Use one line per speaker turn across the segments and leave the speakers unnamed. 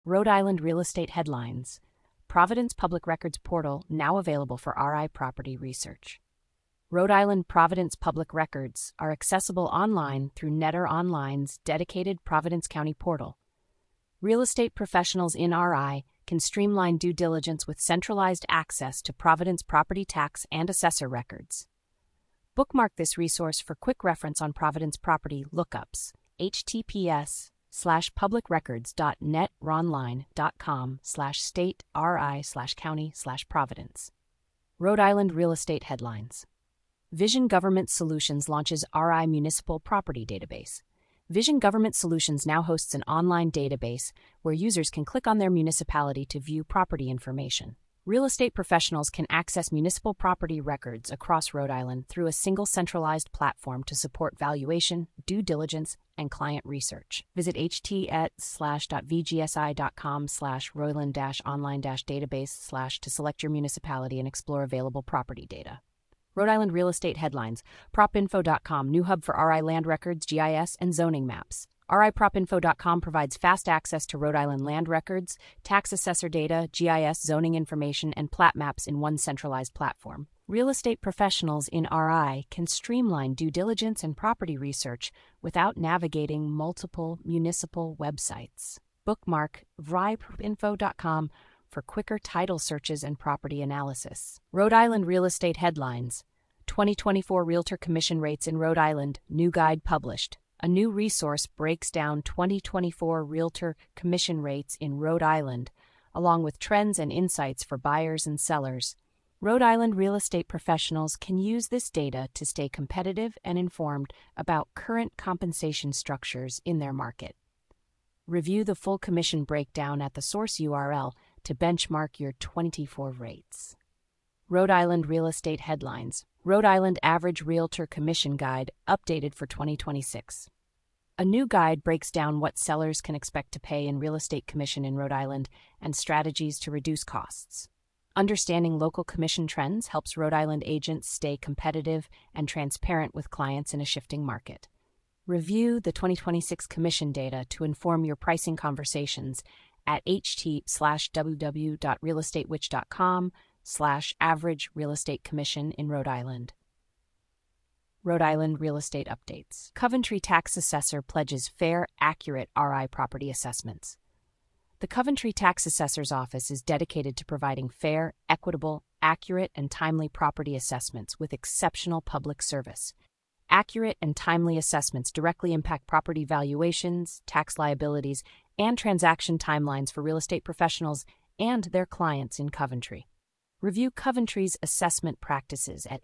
Rhode Island real estate headlines. Providence Public Records Portal now available for RI property research. Rhode Island Providence Public Records are accessible online through Netter Online's dedicated Providence County portal. Real estate professionals in RI can streamline due diligence with centralized access to Providence property tax and assessor records. Bookmark this resource for quick reference on Providence property lookups. https:/publicrecords.netronline.com/state-ri/county/Providence. Rhode Island real estate headlines. Vision Government Solutions launches RI Municipal Property Database. Vision Government Solutions now hosts an online database where users can click on their municipality to view property information. Real estate professionals can access municipal property records across Rhode Island through a single centralized platform to support valuation, due diligence, and client research. Visit https:/.vgsi.com/royland-online-database/ to select your municipality and explore available property data. Rhode Island real estate headlines. Propinfo.com, new hub for RI land records, GIS, and zoning maps. RIPropinfo.com provides fast access to Rhode Island land records, tax assessor data, GIS, zoning information, and plat maps in one centralized platform. Real estate professionals in RI can streamline due diligence and property research without navigating multiple municipal websites. Bookmark RIPropinfo.com for quicker title searches and property analysis. Rhode Island real estate headlines. 2024 Realtor Commission Rates in Rhode Island, new guide published. A new resource breaks down 2024 Realtor commission rates in Rhode Island, along with trends and insights for buyers and sellers. Rhode Island real estate professionals can use this data to stay competitive and informed about current compensation structures in their market. Review the full commission breakdown at the source URL to benchmark your 2024 rates. Rhode Island real estate headlines. Rhode Island Average Realtor Commission Guide, updated for 2026. A new guide breaks down what sellers can expect to pay in real estate commission in Rhode Island and strategies to reduce costs. Understanding local commission trends helps Rhode Island agents stay competitive and transparent with clients in a shifting market. Review the 2026 commission data to inform your pricing conversations at https://www.realestatewitch.com/average real estate commission in Rhode Island. Rhode Island real estate updates. Coventry tax assessor pledges fair, accurate RI property assessments. The Coventry tax assessor's office is dedicated to providing fair, equitable, accurate, and timely property assessments with exceptional public service. Accurate and timely assessments directly impact property valuations, tax liabilities, and transaction timelines for real estate professionals and their clients in Coventry. Review Coventry's assessment practices at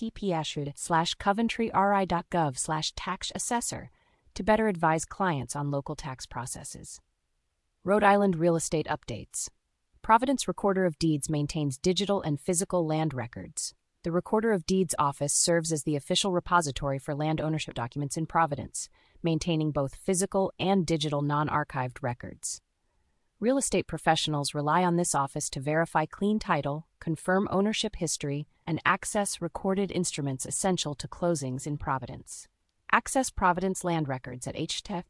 https://coventryri.gov/tax-assessor to better advise clients on local tax processes. Rhode Island real estate updates. Providence Recorder of Deeds maintains digital and physical land records. The Recorder of Deeds office serves as the official repository for land ownership documents in Providence, maintaining both physical and digital non-archived records. Real estate professionals rely on this office to verify clean title, confirm ownership history, and access recorded instruments essential to closings in Providence. Access Providence land records at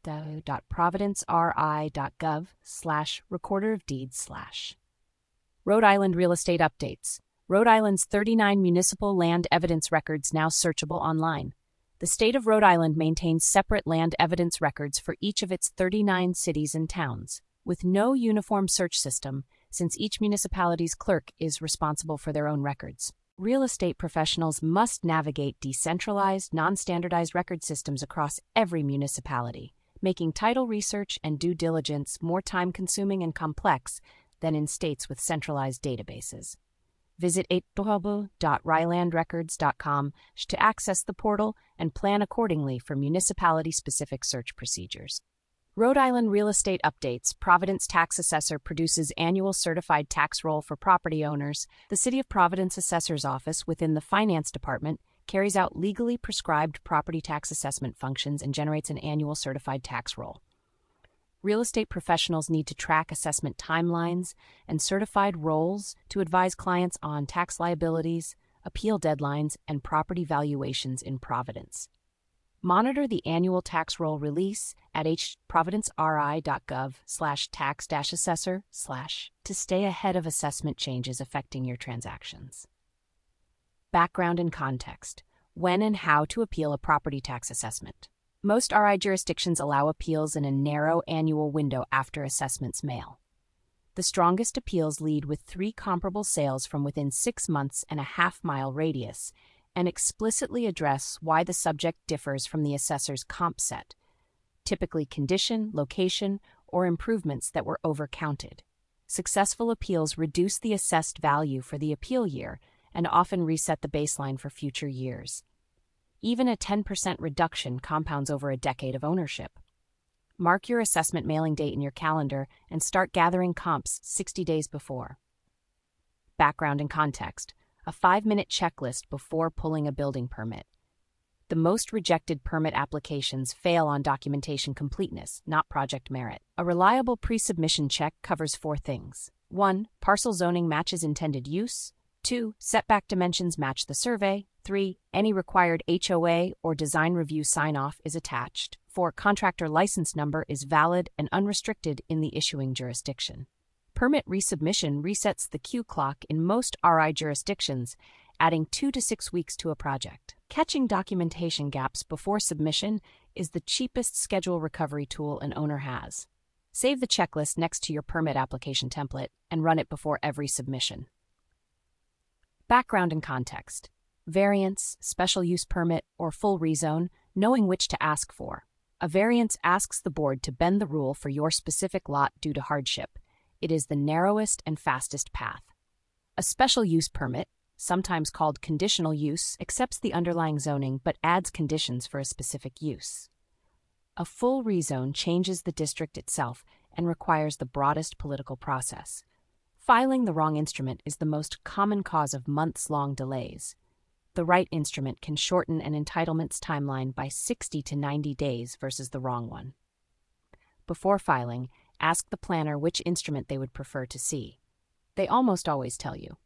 https://providenceri.gov/recorderofdeeds/. Rhode Island real estate updates. Rhode Island's 39 municipal land evidence records now searchable online. The state of Rhode Island maintains separate land evidence records for each of its 39 cities and towns, with no uniform search system, since each municipality's clerk is responsible for their own records. Real estate professionals must navigate decentralized, non-standardized record systems across every municipality, making title research and due diligence more time-consuming and complex than in states with centralized databases. Visit www.rylandrecords.com to access the portal and plan accordingly for municipality-specific search procedures. Rhode Island real estate updates. Providence tax assessor produces annual certified tax roll for property owners. The City of Providence Assessor's Office within the Finance Department carries out legally prescribed property tax assessment functions and generates an annual certified tax roll. Real estate professionals need to track assessment timelines and certified rolls to advise clients on tax liabilities, appeal deadlines, and property valuations in Providence. Monitor the annual tax roll release at providenceri.gov/tax-assessor/ to stay ahead of assessment changes affecting your transactions. Background and context. When and how to appeal a property tax assessment. Most RI jurisdictions allow appeals in a narrow annual window after assessments mail. The strongest appeals lead with 3 comparable sales from within 6 months and a half-mile radius, and explicitly address why the subject differs from the assessor's comp set, typically condition, location, or improvements that were overcounted. Successful appeals reduce the assessed value for the appeal year and often reset the baseline for future years. Even a 10% reduction compounds over a decade of ownership. Mark your assessment mailing date in your calendar and start gathering comps 60 days before. Background and context. A 5-minute checklist before pulling a building permit. The most rejected permit applications fail on documentation completeness, not project merit. A reliable pre-submission check covers 4 things. 1. Parcel zoning matches intended use. 2. Setback dimensions match the survey. 3. Any required HOA or design review sign-off is attached. 4. Contractor license number is valid and unrestricted in the issuing jurisdiction. Permit resubmission resets the queue clock in most RI jurisdictions, adding 2 to 6 weeks to a project. Catching documentation gaps before submission is the cheapest schedule recovery tool an owner has. Save the checklist next to your permit application template and run it before every submission. Background and context. Variance, special use permit, or full rezone, knowing which to ask for. A variance asks the board to bend the rule for your specific lot due to hardship. It is the narrowest and fastest path. A special use permit, sometimes called conditional use, accepts the underlying zoning but adds conditions for a specific use. A full rezone changes the district itself and requires the broadest political process. Filing the wrong instrument is the most common cause of months-long delays. The right instrument can shorten an entitlement's timeline by 60 to 90 days versus the wrong one. Before filing, ask the planner which instrument they would prefer to see. They almost always tell you.